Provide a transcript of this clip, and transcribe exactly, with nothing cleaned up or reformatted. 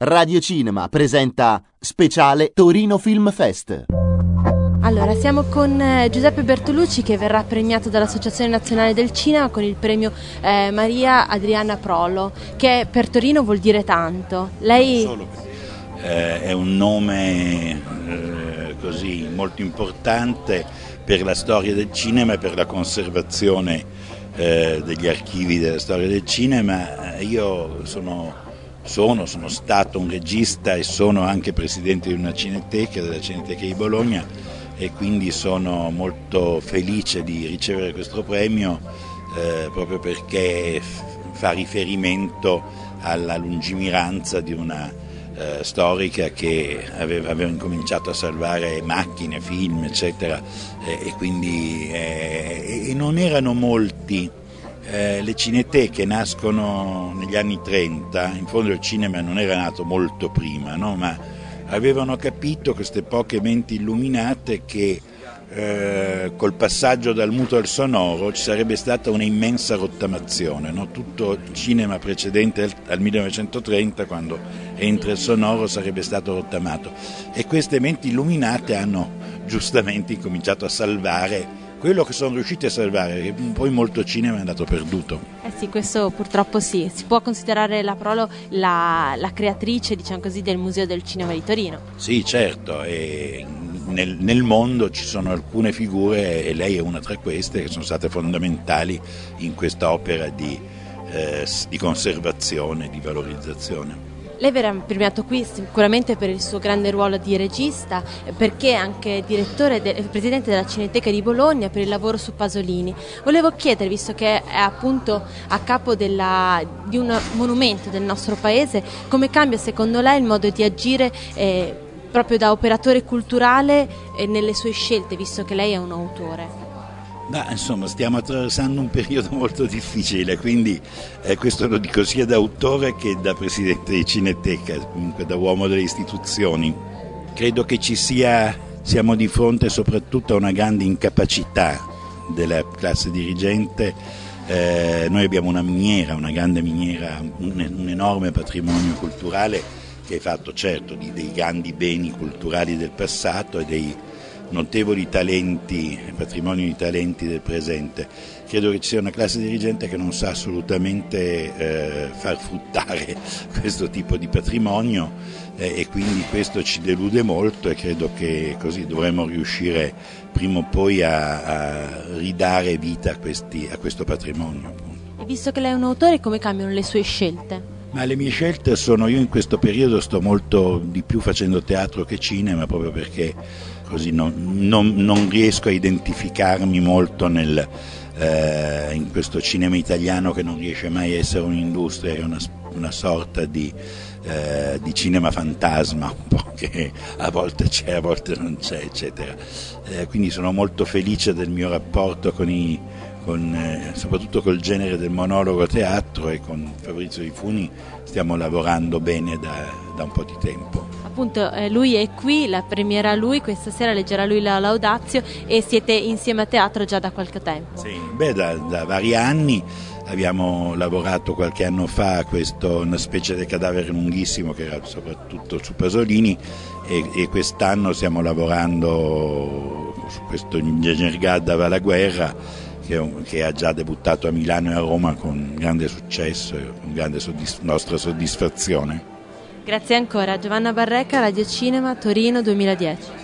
Radio Cinema presenta Speciale Torino Film Fest. Allora, siamo con eh, Giuseppe Bertolucci, che verrà premiato dall'Associazione Nazionale del Cinema con il premio eh, Maria Adriana Prolo, che per Torino vuol dire tanto. Lei... Non solo, eh, è un nome eh, così molto importante per la storia del cinema e per la conservazione eh, degli archivi della storia del cinema. Io sono... Sono, sono stato un regista e sono anche presidente di una cineteca, della Cineteca di Bologna, e quindi sono molto felice di ricevere questo premio eh, proprio perché f- fa riferimento alla lungimiranza di una eh, storica che aveva, aveva incominciato a salvare macchine, film, eccetera, e, e quindi eh, e non erano molti. Eh, le cineteche nascono negli anni trenta, in fondo il cinema non era nato molto prima, no? Ma avevano capito, queste poche menti illuminate, che eh, col passaggio dal muto al sonoro ci sarebbe stata una immensa rottamazione, no? Tutto il cinema precedente al, al millenovecentotrenta, quando entra il sonoro, sarebbe stato rottamato, e queste menti illuminate hanno giustamente incominciato a salvare quello che sono riusciti a salvare, che poi molto cinema è andato perduto. Eh sì, questo purtroppo sì. Si può considerare la Prolo la, la creatrice, diciamo così, del Museo del Cinema di Torino? Sì, certo, e nel, nel mondo ci sono alcune figure, e lei è una tra queste, che sono state fondamentali in questa opera di, eh, di conservazione, di valorizzazione. Lei verrà premiato qui sicuramente per il suo grande ruolo di regista, perché è anche direttore de- presidente della Cineteca di Bologna, per il lavoro su Pasolini. Volevo chiedere, visto che è appunto a capo della, di un monumento del nostro paese, come cambia secondo lei il modo di agire eh, proprio da operatore culturale eh, nelle sue scelte, visto che lei è un autore? No, insomma, stiamo attraversando un periodo molto difficile, quindi eh, questo lo dico sia da autore che da presidente di Cineteca, comunque da uomo delle istituzioni. Credo che ci sia, siamo di fronte soprattutto a una grande incapacità della classe dirigente. Eh, noi abbiamo una miniera, una grande miniera, un, un enorme patrimonio culturale che è fatto certo di, dei grandi beni culturali del passato e dei notevoli talenti, patrimonio di talenti del presente. Credo che ci sia una classe dirigente che non sa assolutamente eh, far fruttare questo tipo di patrimonio eh, e quindi questo ci delude molto, e credo che così dovremmo riuscire prima o poi a, a ridare vita a, questi, a questo patrimonio. Appunto. E visto che lei è un autore, come cambiano le sue scelte? Ma le mie scelte sono, io in questo periodo sto molto di più facendo teatro che cinema, proprio perché così non, non, non riesco a identificarmi molto nel, eh, in questo cinema italiano che non riesce mai a essere un'industria, è una, una sorta di, eh, di cinema fantasma, un po' che a volte c'è, a volte non c'è, eccetera. Eh, quindi sono molto felice del mio rapporto con i Con, eh, soprattutto col genere del monologo teatro, e con Fabrizio Di Funi stiamo lavorando bene da, da un po' di tempo. Appunto eh, lui è qui, la premierà lui, questa sera leggerà lui la Laudatio, e siete insieme a teatro già da qualche tempo? Sì, beh, da, da vari anni. Abbiamo lavorato qualche anno fa a questo, una specie di cadavere lunghissimo che era soprattutto su Pasolini, e, e quest'anno stiamo lavorando su questo Ingegner Gadda va alla guerra, che, che ha già debuttato a Milano e a Roma con grande successo e con grande soddisf- nostra soddisfazione. Grazie ancora. Giovanna Barreca, Radio Cinema, Torino duemiladieci.